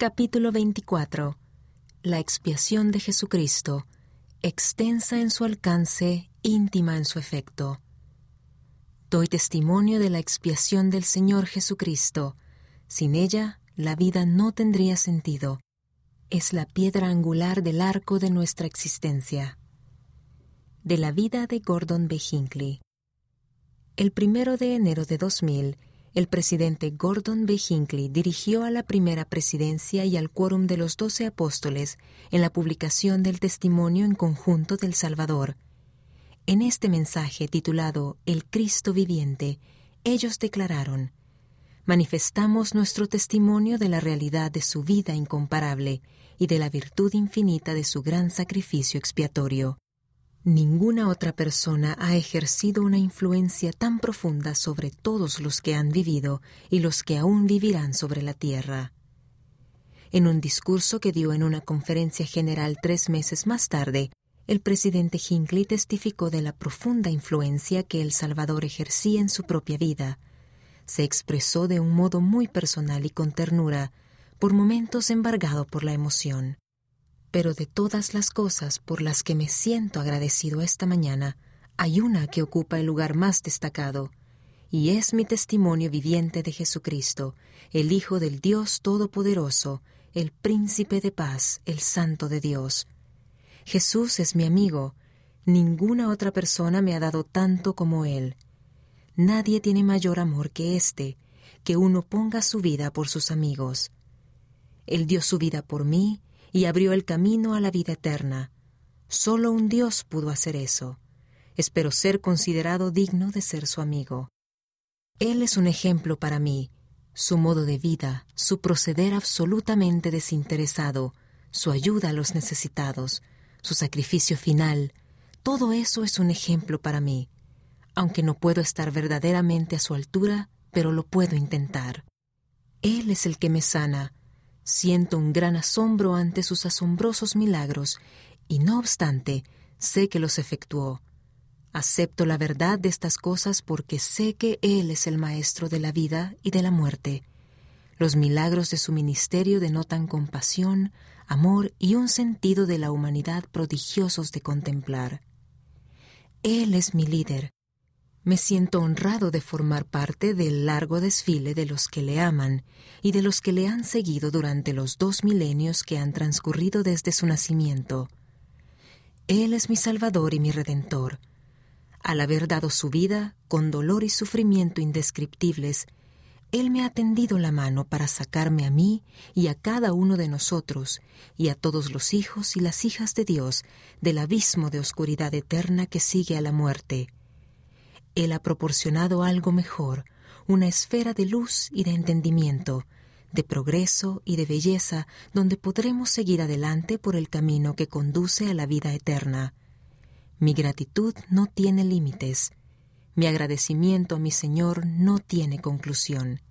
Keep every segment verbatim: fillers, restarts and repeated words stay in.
Capítulo veinticuatro. La expiación de Jesucristo, extensa en su alcance, íntima en su efecto. Doy testimonio de la expiación del Señor Jesucristo. Sin ella, la vida no tendría sentido. Es la piedra angular del arco de nuestra existencia. De la vida de Gordon B. Hinckley. El primero de enero de dos mil, el presidente Gordon B. Hinckley dirigió a la primera presidencia y al quórum de los doce apóstoles en la publicación del testimonio en conjunto del Salvador. En este mensaje titulado El Cristo Viviente, ellos declararon: manifestamos nuestro testimonio de la realidad de su vida incomparable y de la virtud infinita de su gran sacrificio expiatorio. Ninguna otra persona ha ejercido una influencia tan profunda sobre todos los que han vivido y los que aún vivirán sobre la tierra. En un discurso que dio en una conferencia general tres meses más tarde, el presidente Hinckley testificó de la profunda influencia que El Salvador ejercía en su propia vida. Se expresó de un modo muy personal y con ternura, por momentos embargado por la emoción. Pero de todas las cosas por las que me siento agradecido esta mañana, hay una que ocupa el lugar más destacado, y es mi testimonio viviente de Jesucristo, el Hijo del Dios Todopoderoso, el Príncipe de Paz, el Santo de Dios. Jesús es mi amigo. Ninguna otra persona me ha dado tanto como Él. Nadie tiene mayor amor que este, que uno ponga su vida por sus amigos. Él dio su vida por mí y abrió el camino a la vida eterna. Solo un Dios pudo hacer eso. Espero ser considerado digno de ser su amigo. Él es un ejemplo para mí. Su modo de vida, su proceder absolutamente desinteresado, su ayuda a los necesitados, su sacrificio final, todo eso es un ejemplo para mí. Aunque no puedo estar verdaderamente a su altura, pero lo puedo intentar. Él es el que me sana. Siento un gran asombro ante sus asombrosos milagros, y no obstante, sé que los efectuó. Acepto la verdad de estas cosas porque sé que Él es el Maestro de la vida y de la muerte. Los milagros de su ministerio denotan compasión, amor y un sentido de la humanidad prodigiosos de contemplar. Él es mi líder. Me siento honrado de formar parte del largo desfile de los que le aman y de los que le han seguido durante los dos milenios que han transcurrido desde su nacimiento. Él es mi Salvador y mi Redentor. Al haber dado su vida, con dolor y sufrimiento indescriptibles, Él me ha tendido la mano para sacarme a mí y a cada uno de nosotros, y a todos los hijos y las hijas de Dios, del abismo de oscuridad eterna que sigue a la muerte. Él ha proporcionado algo mejor, una esfera de luz y de entendimiento, de progreso y de belleza, donde podremos seguir adelante por el camino que conduce a la vida eterna. Mi gratitud no tiene límites. Mi agradecimiento a mi Señor no tiene conclusión.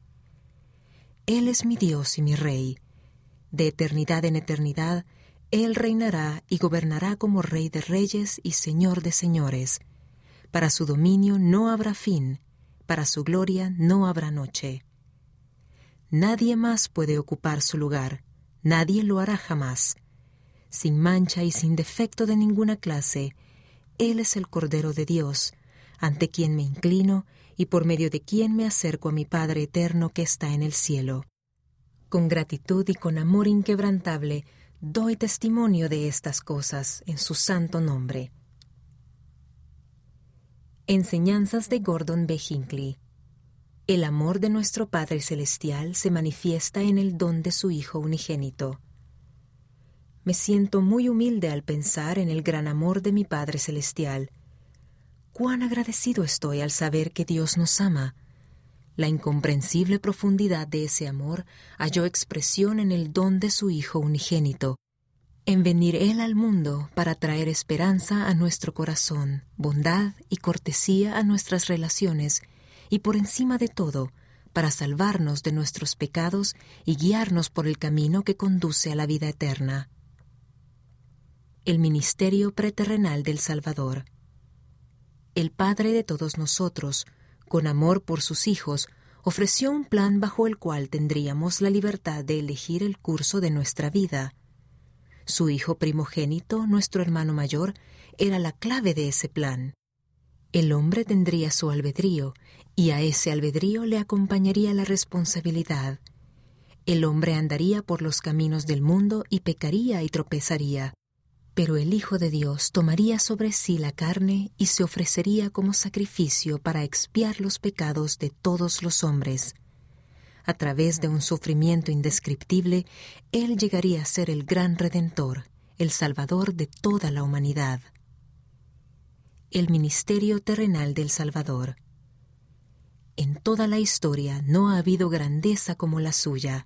Él es mi Dios y mi Rey. De eternidad en eternidad, Él reinará y gobernará como Rey de reyes y Señor de señores. Para su dominio no habrá fin, para su gloria no habrá noche. Nadie más puede ocupar su lugar, nadie lo hará jamás. Sin mancha y sin defecto de ninguna clase, Él es el Cordero de Dios, ante quien me inclino y por medio de quien me acerco a mi Padre eterno que está en el cielo. Con gratitud y con amor inquebrantable, doy testimonio de estas cosas en su santo nombre. Enseñanzas de Gordon B. Hinckley. El amor de nuestro Padre Celestial se manifiesta en el don de su Hijo unigénito. Me siento muy humilde al pensar en el gran amor de mi Padre Celestial. Cuán agradecido estoy al saber que Dios nos ama. La incomprensible profundidad de ese amor halló expresión en el don de su Hijo unigénito, en venir Él al mundo para traer esperanza a nuestro corazón, bondad y cortesía a nuestras relaciones, y por encima de todo, para salvarnos de nuestros pecados y guiarnos por el camino que conduce a la vida eterna. El ministerio preterrenal del Salvador. El Padre de todos nosotros, con amor por sus hijos, ofreció un plan bajo el cual tendríamos la libertad de elegir el curso de nuestra vida. Su hijo primogénito, nuestro hermano mayor, era la clave de ese plan. El hombre tendría su albedrío, y a ese albedrío le acompañaría la responsabilidad. El hombre andaría por los caminos del mundo y pecaría y tropezaría. Pero el Hijo de Dios tomaría sobre sí la carne y se ofrecería como sacrificio para expiar los pecados de todos los hombres. A través de un sufrimiento indescriptible, Él llegaría a ser el gran Redentor, el Salvador de toda la humanidad. El ministerio terrenal del Salvador. En toda la historia no ha habido grandeza como la suya.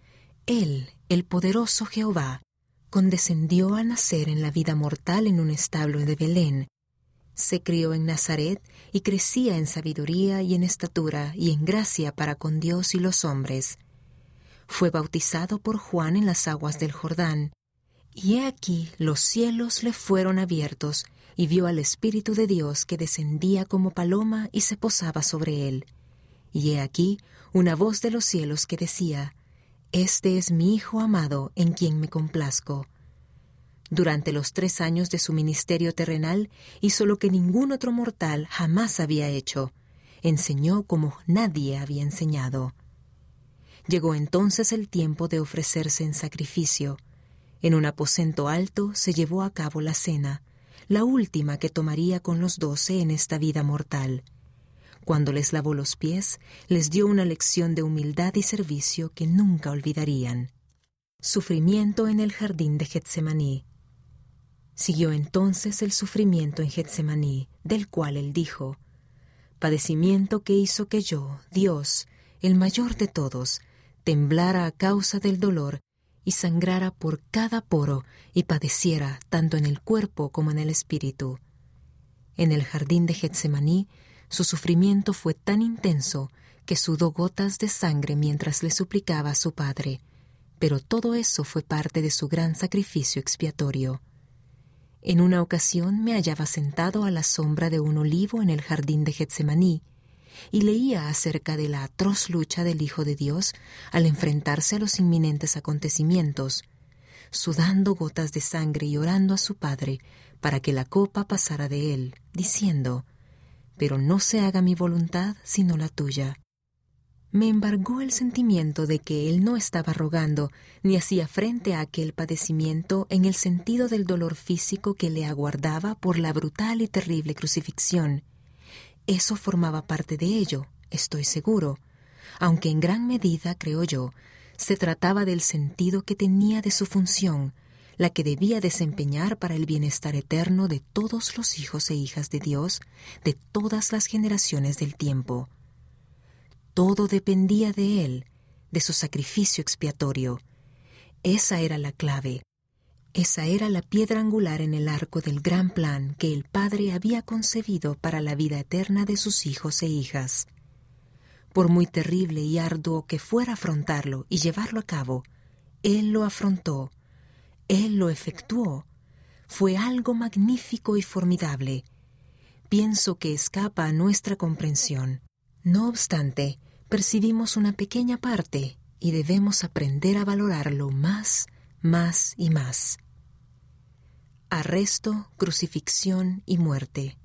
Él, el poderoso Jehová, condescendió a nacer en la vida mortal en un establo de Belén. Se crió en Nazaret y crecía en sabiduría y en estatura y en gracia para con Dios y los hombres. Fue bautizado por Juan en las aguas del Jordán. Y he aquí los cielos le fueron abiertos, y vio al Espíritu de Dios que descendía como paloma y se posaba sobre él. Y he aquí una voz de los cielos que decía: Este es mi Hijo amado, en quien me complazco. Durante los tres años de su ministerio terrenal hizo lo que ningún otro mortal jamás había hecho. Enseñó como nadie había enseñado. Llegó entonces el tiempo de ofrecerse en sacrificio. En un aposento alto se llevó a cabo la cena, la última que tomaría con los doce en esta vida mortal. Cuando les lavó los pies, les dio una lección de humildad y servicio que nunca olvidarían. Sufrimiento en el jardín de Getsemaní. Siguió entonces el sufrimiento en Getsemaní, del cual él dijo: Padecimiento que hizo que yo, Dios, el mayor de todos, temblara a causa del dolor y sangrara por cada poro y padeciera tanto en el cuerpo como en el espíritu. En el jardín de Getsemaní, su sufrimiento fue tan intenso que sudó gotas de sangre mientras le suplicaba a su Padre, pero todo eso fue parte de su gran sacrificio expiatorio. En una ocasión me hallaba sentado a la sombra de un olivo en el jardín de Getsemaní y leía acerca de la atroz lucha del Hijo de Dios al enfrentarse a los inminentes acontecimientos, sudando gotas de sangre y orando a su Padre para que la copa pasara de él, diciendo: Pero no se haga mi voluntad sino la tuya. Me embargó el sentimiento de que él no estaba rogando ni hacía frente a aquel padecimiento en el sentido del dolor físico que le aguardaba por la brutal y terrible crucifixión. Eso formaba parte de ello, estoy seguro, aunque en gran medida, creo yo, se trataba del sentido que tenía de su función, la que debía desempeñar para el bienestar eterno de todos los hijos e hijas de Dios, de todas las generaciones del tiempo. Todo dependía de él, de su sacrificio expiatorio. Esa era la clave. Esa era la piedra angular en el arco del gran plan que el Padre había concebido para la vida eterna de sus hijos e hijas. Por muy terrible y arduo que fuera afrontarlo y llevarlo a cabo, Él lo afrontó, Él lo efectuó. Fue algo magnífico y formidable. Pienso que escapa a nuestra comprensión. No obstante, percibimos una pequeña parte y debemos aprender a valorarlo más, más y más. Arresto, crucifixión y muerte.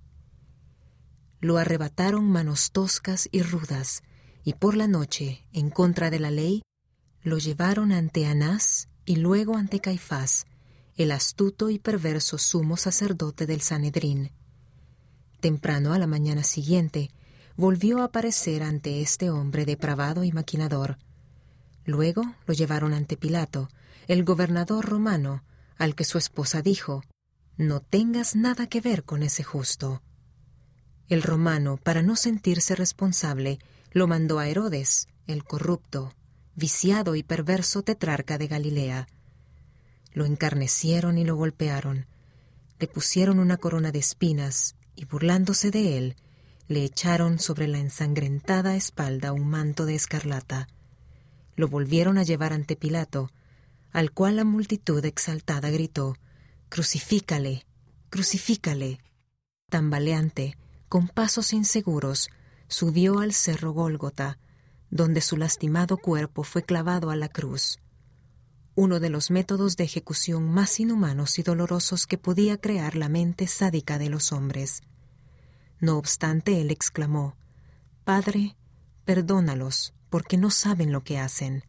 Lo arrebataron manos toscas y rudas, y por la noche, en contra de la ley, lo llevaron ante Anás y luego ante Caifás, el astuto y perverso sumo sacerdote del Sanedrín. Temprano a la mañana siguiente, volvió a aparecer ante este hombre depravado y maquinador. Luego lo llevaron ante Pilato, el gobernador romano, al que su esposa dijo: «No tengas nada que ver con ese justo». El romano, para no sentirse responsable, lo mandó a Herodes, el corrupto, viciado y perverso tetrarca de Galilea. Lo encarnecieron y lo golpearon, le pusieron una corona de espinas y, burlándose de él, le echaron sobre la ensangrentada espalda un manto de escarlata. Lo volvieron a llevar ante Pilato, al cual la multitud exaltada gritó: «¡Crucifícale! ¡Crucifícale!». Tambaleante, con pasos inseguros, subió al cerro Gólgota, donde su lastimado cuerpo fue clavado a la cruz, uno de los métodos de ejecución más inhumanos y dolorosos que podía crear la mente sádica de los hombres. No obstante, él exclamó: «Padre, perdónalos, porque no saben lo que hacen».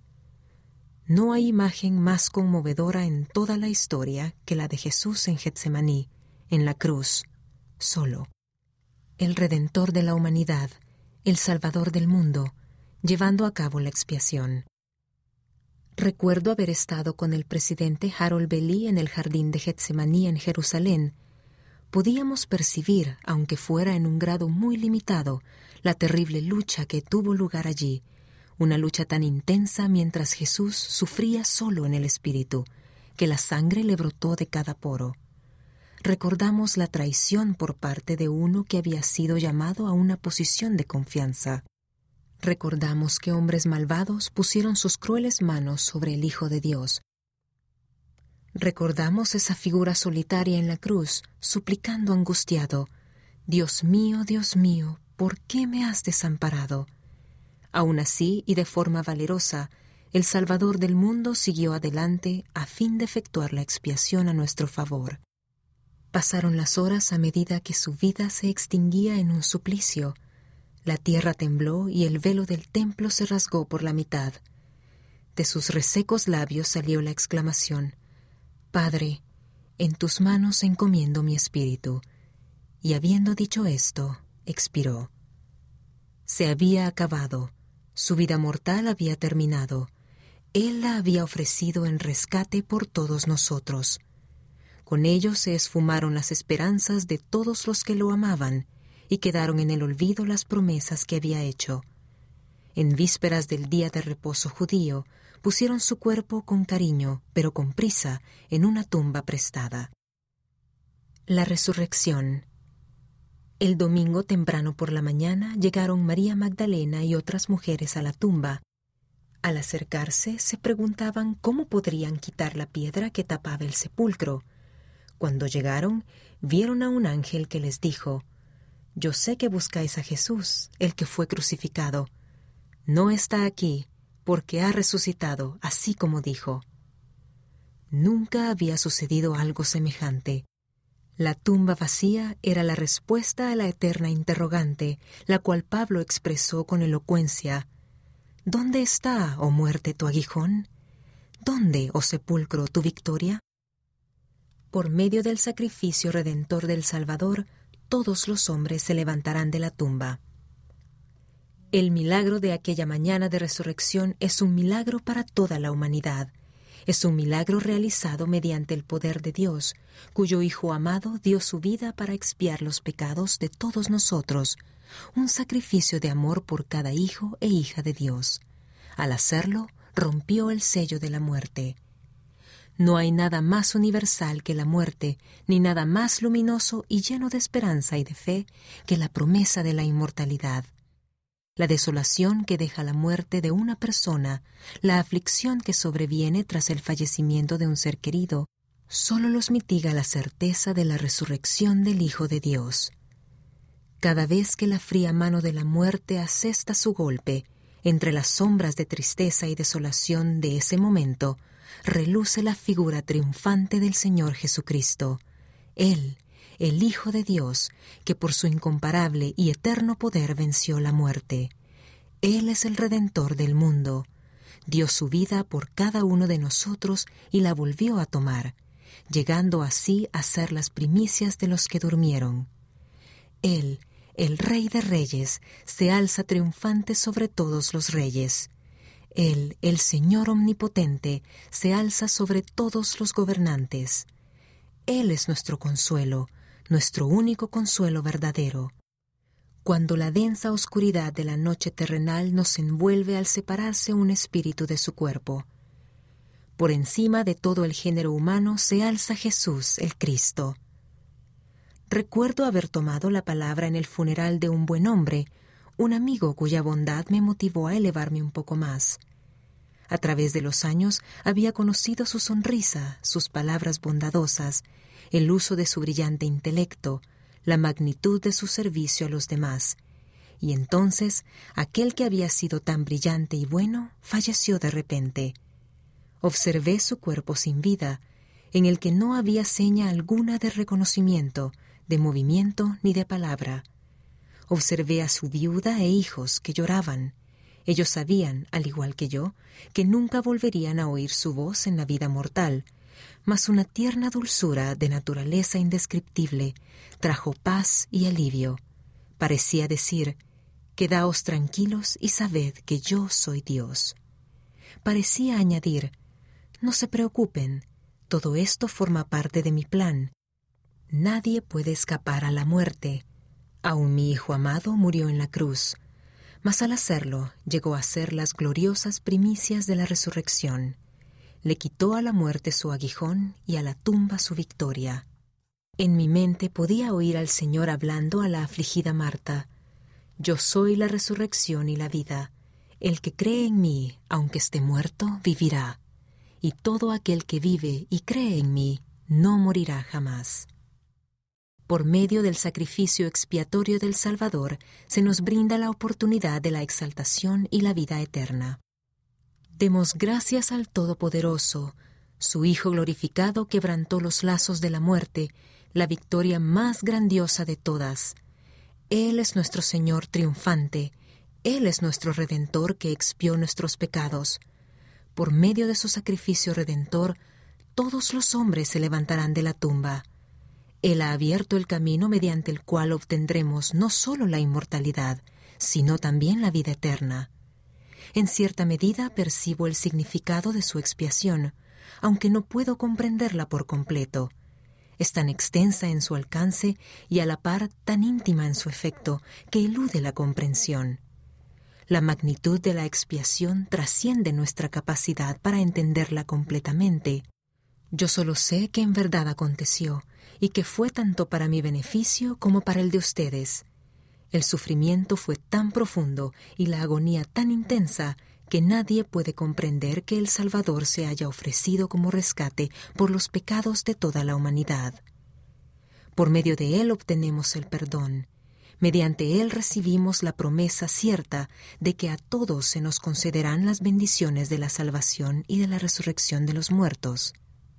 No hay imagen más conmovedora en toda la historia que la de Jesús en Getsemaní, en la cruz, solo. El Redentor de la humanidad, el Salvador del mundo, llevando a cabo la expiación. Recuerdo haber estado con el presidente Harold Belli en el jardín de Getsemaní en Jerusalén. Podíamos percibir, aunque fuera en un grado muy limitado, la terrible lucha que tuvo lugar allí, una lucha tan intensa mientras Jesús sufría solo en el espíritu, que la sangre le brotó de cada poro. Recordamos la traición por parte de uno que había sido llamado a una posición de confianza. Recordamos que hombres malvados pusieron sus crueles manos sobre el Hijo de Dios. Recordamos esa figura solitaria en la cruz, suplicando angustiado: «Dios mío, Dios mío, ¿por qué me has desamparado?». Aún así, y de forma valerosa, el Salvador del mundo siguió adelante a fin de efectuar la expiación a nuestro favor. Pasaron las horas a medida que su vida se extinguía en un suplicio. La tierra tembló y el velo del templo se rasgó por la mitad. De sus resecos labios salió la exclamación: «Padre, en tus manos encomiendo mi espíritu». Y habiendo dicho esto, expiró. Se había acabado. Su vida mortal había terminado. Él la había ofrecido en rescate por todos nosotros. Con ello se esfumaron las esperanzas de todos los que lo amaban, y quedaron en el olvido las promesas que había hecho. En vísperas del día de reposo judío, pusieron su cuerpo con cariño, pero con prisa, en una tumba prestada. La resurrección. El domingo temprano por la mañana llegaron María Magdalena y otras mujeres a la tumba. Al acercarse, se preguntaban cómo podrían quitar la piedra que tapaba el sepulcro. Cuando llegaron, vieron a un ángel que les dijo: «Yo sé que buscáis a Jesús, el que fue crucificado. No está aquí, porque ha resucitado, así como dijo». Nunca había sucedido algo semejante. La tumba vacía era la respuesta a la eterna interrogante, la cual Pablo expresó con elocuencia: «¿Dónde está, oh muerte, tu aguijón? ¿Dónde, oh sepulcro, tu victoria?». Por medio del sacrificio redentor del Salvador, todos los hombres se levantarán de la tumba. El milagro de aquella mañana de resurrección es un milagro para toda la humanidad. Es un milagro realizado mediante el poder de Dios, cuyo Hijo amado dio su vida para expiar los pecados de todos nosotros, un sacrificio de amor por cada hijo e hija de Dios. Al hacerlo, rompió el sello de la muerte. No hay nada más universal que la muerte, ni nada más luminoso y lleno de esperanza y de fe que la promesa de la inmortalidad. La desolación que deja la muerte de una persona, la aflicción que sobreviene tras el fallecimiento de un ser querido, solo los mitiga la certeza de la resurrección del Hijo de Dios. Cada vez que la fría mano de la muerte asesta su golpe, entre las sombras de tristeza y desolación de ese momento, reluce la figura triunfante del Señor Jesucristo. Él, el Hijo de Dios, que por su incomparable y eterno poder venció la muerte. Él es el Redentor del mundo. Dio su vida por cada uno de nosotros y la volvió a tomar, llegando así a ser las primicias de los que durmieron. Él, el Rey de Reyes, se alza triunfante sobre todos los reyes. Él, el Señor omnipotente, se alza sobre todos los gobernantes. Él es nuestro consuelo, nuestro único consuelo verdadero. Cuando la densa oscuridad de la noche terrenal nos envuelve al separarse un espíritu de su cuerpo. Por encima de todo el género humano se alza Jesús, el Cristo. Recuerdo haber tomado la palabra en el funeral de un buen hombre, un amigo cuya bondad me motivó a elevarme un poco más. A través de los años había conocido su sonrisa, sus palabras bondadosas, el uso de su brillante intelecto, la magnitud de su servicio a los demás, y entonces aquel que había sido tan brillante y bueno falleció de repente. Observé su cuerpo sin vida, en el que no había seña alguna de reconocimiento, de movimiento ni de palabra. Observé a su viuda e hijos que lloraban. Ellos sabían, al igual que yo, que nunca volverían a oír su voz en la vida mortal, mas una tierna dulzura de naturaleza indescriptible trajo paz y alivio. Parecía decir: «Quedaos tranquilos y sabed que yo soy Dios». Parecía añadir: «No se preocupen, todo esto forma parte de mi plan. Nadie puede escapar a la muerte. Aún mi Hijo amado murió en la cruz, mas al hacerlo llegó a ser las gloriosas primicias de la resurrección. Le quitó a la muerte su aguijón y a la tumba su victoria». En mi mente podía oír al Señor hablando a la afligida Marta: «Yo soy la resurrección y la vida. El que cree en mí, aunque esté muerto, vivirá. Y todo aquel que vive y cree en mí, no morirá jamás». Por medio del sacrificio expiatorio del Salvador, se nos brinda la oportunidad de la exaltación y la vida eterna. Demos gracias al Todopoderoso. Su Hijo glorificado quebrantó los lazos de la muerte, la victoria más grandiosa de todas. Él es nuestro Señor triunfante. Él es nuestro Redentor que expió nuestros pecados. Por medio de su sacrificio redentor, todos los hombres se levantarán de la tumba. Él ha abierto el camino mediante el cual obtendremos no solo la inmortalidad, sino también la vida eterna. En cierta medida percibo el significado de su expiación, aunque no puedo comprenderla por completo. Es tan extensa en su alcance y a la par tan íntima en su efecto que elude la comprensión. La magnitud de la expiación trasciende nuestra capacidad para entenderla completamente. Yo solo sé que en verdad aconteció y que fue tanto para mi beneficio como para el de ustedes. El sufrimiento fue tan profundo y la agonía tan intensa que nadie puede comprender que el Salvador se haya ofrecido como rescate por los pecados de toda la humanidad. Por medio de Él obtenemos el perdón. Mediante Él recibimos la promesa cierta de que a todos se nos concederán las bendiciones de la salvación y de la resurrección de los muertos.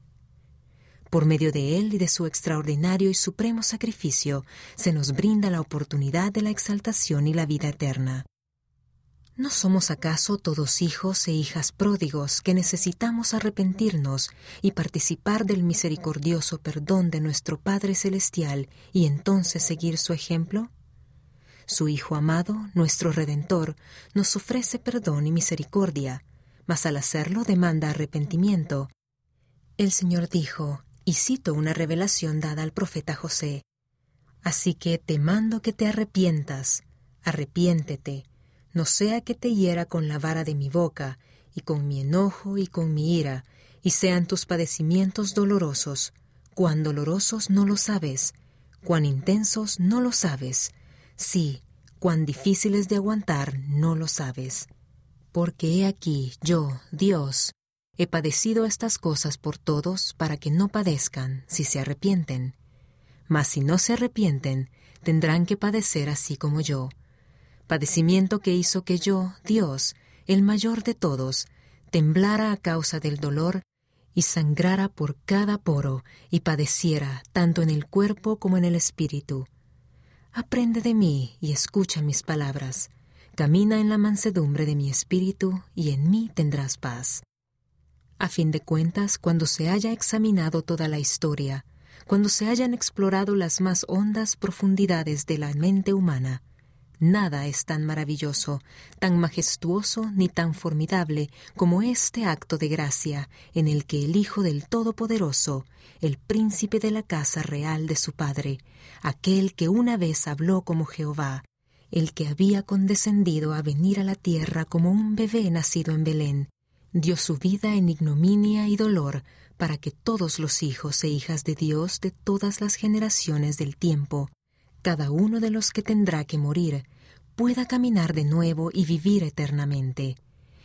Por medio de Él y de su extraordinario y supremo sacrificio, se nos brinda la oportunidad de la exaltación y la vida eterna. ¿No somos acaso todos hijos e hijas pródigos que necesitamos arrepentirnos y participar del misericordioso perdón de nuestro Padre Celestial y entonces seguir su ejemplo? Su Hijo amado, nuestro Redentor, nos ofrece perdón y misericordia, mas al hacerlo demanda arrepentimiento. El Señor dijo, y cito una revelación dada al profeta José: «Así que te mando que te arrepientas, arrepiéntete, no sea que te hiera con la vara de mi boca, y con mi enojo y con mi ira, y sean tus padecimientos dolorosos. Cuán dolorosos no lo sabes, cuán intensos no lo sabes, sí, cuán difíciles de aguantar no lo sabes. Porque he aquí, yo, Dios, he padecido estas cosas por todos para que no padezcan si se arrepienten. Mas si no se arrepienten, tendrán que padecer así como yo. Padecimiento que hizo que yo, Dios, el mayor de todos, temblara a causa del dolor y sangrara por cada poro y padeciera tanto en el cuerpo como en el espíritu. Aprende de mí y escucha mis palabras. Camina en la mansedumbre de mi espíritu y en mí tendrás paz». A fin de cuentas, cuando se haya examinado toda la historia, cuando se hayan explorado las más hondas profundidades de la mente humana, nada es tan maravilloso, tan majestuoso ni tan formidable como este acto de gracia en el que el Hijo del Todopoderoso, el príncipe de la casa real de su Padre, aquel que una vez habló como Jehová, el que había condescendido a venir a la tierra como un bebé nacido en Belén, dio su vida en ignominia y dolor para que todos los hijos e hijas de Dios de todas las generaciones del tiempo, cada uno de los que tendrá que morir, pueda caminar de nuevo y vivir eternamente.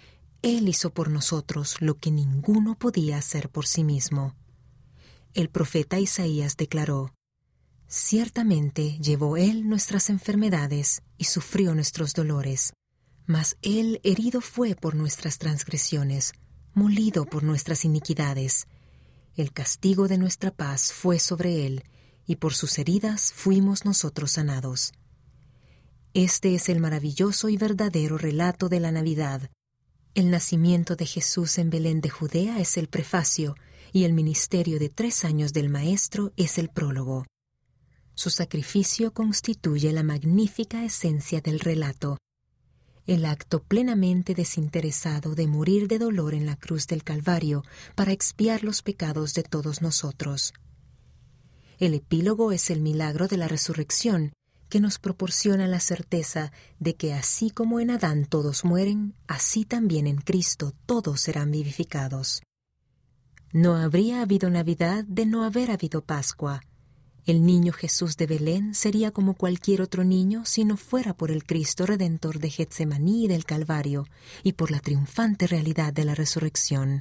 Él hizo por nosotros lo que ninguno podía hacer por sí mismo. El profeta Isaías declaró: Ciertamente llevó Él nuestras enfermedades y sufrió nuestros dolores, mas Él herido fue por nuestras transgresiones, molido por nuestras iniquidades. El castigo de nuestra paz fue sobre Él, y por sus heridas fuimos nosotros sanados. Este es el maravilloso y verdadero relato de la Navidad. El nacimiento de Jesús en Belén de Judea es el prefacio, y el ministerio de tres años del Maestro es el prólogo. Su sacrificio constituye la magnífica esencia del relato. El acto plenamente desinteresado de morir de dolor en la cruz del Calvario para expiar los pecados de todos nosotros. El epílogo es el milagro de la resurrección, que nos proporciona la certeza de que así como en Adán todos mueren, así también en Cristo todos serán vivificados. No habría habido Navidad de no haber habido Pascua. El niño Jesús de Belén sería como cualquier otro niño si no fuera por el Cristo Redentor de Getsemaní y del Calvario y por la triunfante realidad de la resurrección.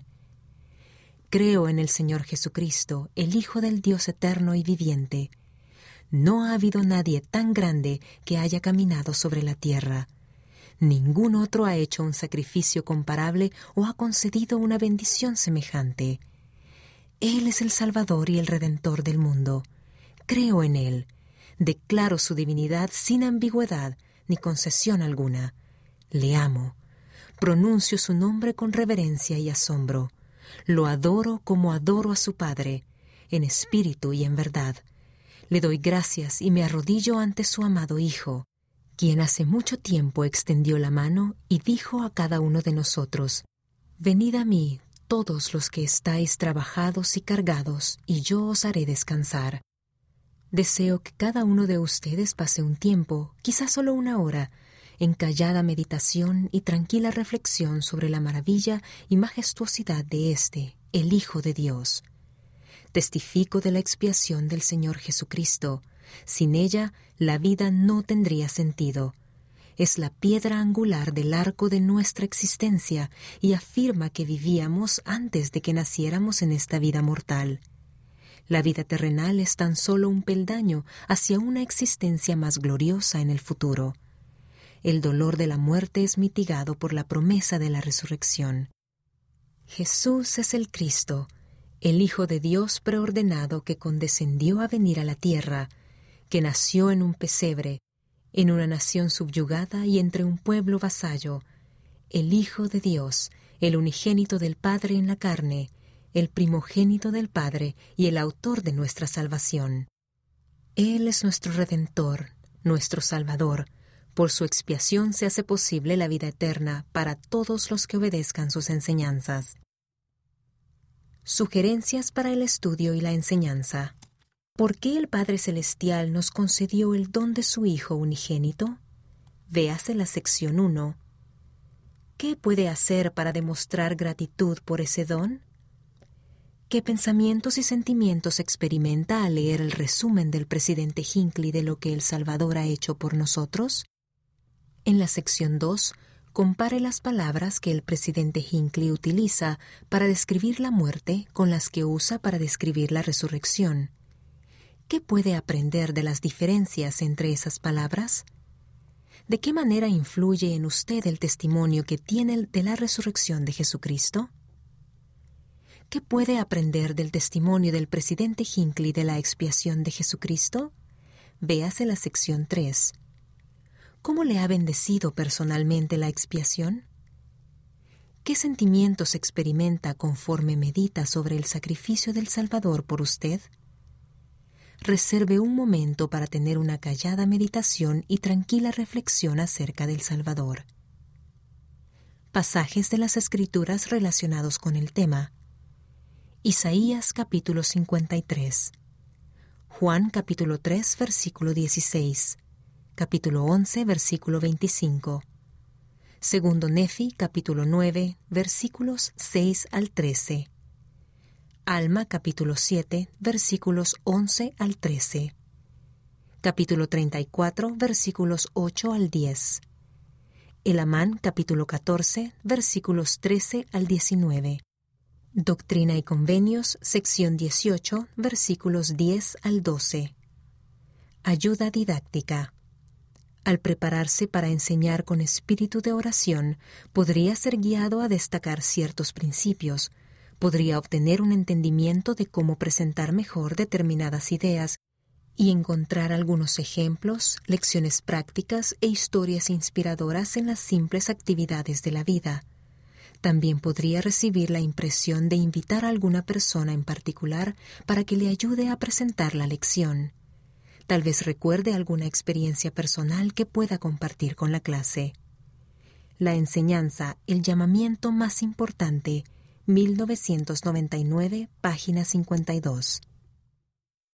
Creo en el Señor Jesucristo, el Hijo del Dios eterno y viviente. No ha habido nadie tan grande que haya caminado sobre la tierra. Ningún otro ha hecho un sacrificio comparable o ha concedido una bendición semejante. Él es el Salvador y el Redentor del mundo. Creo en Él. Declaro su divinidad sin ambigüedad ni concesión alguna. Le amo. Pronuncio su nombre con reverencia y asombro. Lo adoro como adoro a su Padre, en espíritu y en verdad. Le doy gracias y me arrodillo ante su amado Hijo, quien hace mucho tiempo extendió la mano y dijo a cada uno de nosotros: «Venid a mí, todos los que estáis trabajados y cargados, y yo os haré descansar». Deseo que cada uno de ustedes pase un tiempo, quizás solo una hora, en callada meditación y tranquila reflexión sobre la maravilla y majestuosidad de éste, el Hijo de Dios. Testifico de la expiación del Señor Jesucristo. Sin ella, la vida no tendría sentido. Es la piedra angular del arco de nuestra existencia y afirma que vivíamos antes de que naciéramos en esta vida mortal. La vida terrenal es tan solo un peldaño hacia una existencia más gloriosa en el futuro. El dolor de la muerte es mitigado por la promesa de la resurrección. Jesús es el Cristo, el Hijo de Dios preordenado que condescendió a venir a la tierra, que nació en un pesebre, en una nación subyugada y entre un pueblo vasallo, el Hijo de Dios, el unigénito del Padre en la carne, el primogénito del Padre y el autor de nuestra salvación. Él es nuestro Redentor, nuestro Salvador. Por su expiación se hace posible la vida eterna para todos los que obedezcan sus enseñanzas. Sugerencias para el estudio y la enseñanza. ¿Por qué el Padre Celestial nos concedió el don de su Hijo unigénito? Véase la sección uno. ¿Qué puede hacer para demostrar gratitud por ese don? ¿Qué pensamientos y sentimientos experimenta al leer el resumen del presidente Hinckley de lo que el Salvador ha hecho por nosotros? En la sección dos, compare las palabras que el presidente Hinckley utiliza para describir la muerte con las que usa para describir la resurrección. ¿Qué puede aprender de las diferencias entre esas palabras? ¿De qué manera influye en usted el testimonio que tiene de la resurrección de Jesucristo? ¿Qué puede aprender del testimonio del presidente Hinckley de la expiación de Jesucristo? Véase la sección tres. ¿Cómo le ha bendecido personalmente la expiación? ¿Qué sentimientos experimenta conforme medita sobre el sacrificio del Salvador por usted? Reserve un momento para tener una callada meditación y tranquila reflexión acerca del Salvador. Pasajes de las Escrituras relacionados con el tema. Isaías capítulo cincuenta y tres, Juan capítulo tres versículo dieciséis, capítulo once versículo veinticinco, segundo Nefi capítulo nueve versículos seis al trece, Alma capítulo siete versículos once al trece, capítulo treinta y cuatro versículos ocho al diez, Elamán capítulo catorce versículos trece al diecinueve. Doctrina y Convenios, sección dieciocho, versículos diez al doce. Ayuda didáctica. Al prepararse para enseñar con espíritu de oración, podría ser guiado a destacar ciertos principios, podría obtener un entendimiento de cómo presentar mejor determinadas ideas y encontrar algunos ejemplos, lecciones prácticas e historias inspiradoras en las simples actividades de la vida. También podría recibir la impresión de invitar a alguna persona en particular para que le ayude a presentar la lección. Tal vez recuerde alguna experiencia personal que pueda compartir con la clase. La enseñanza, el llamamiento más importante, mil novecientos noventa y nueve, página cincuenta y dos.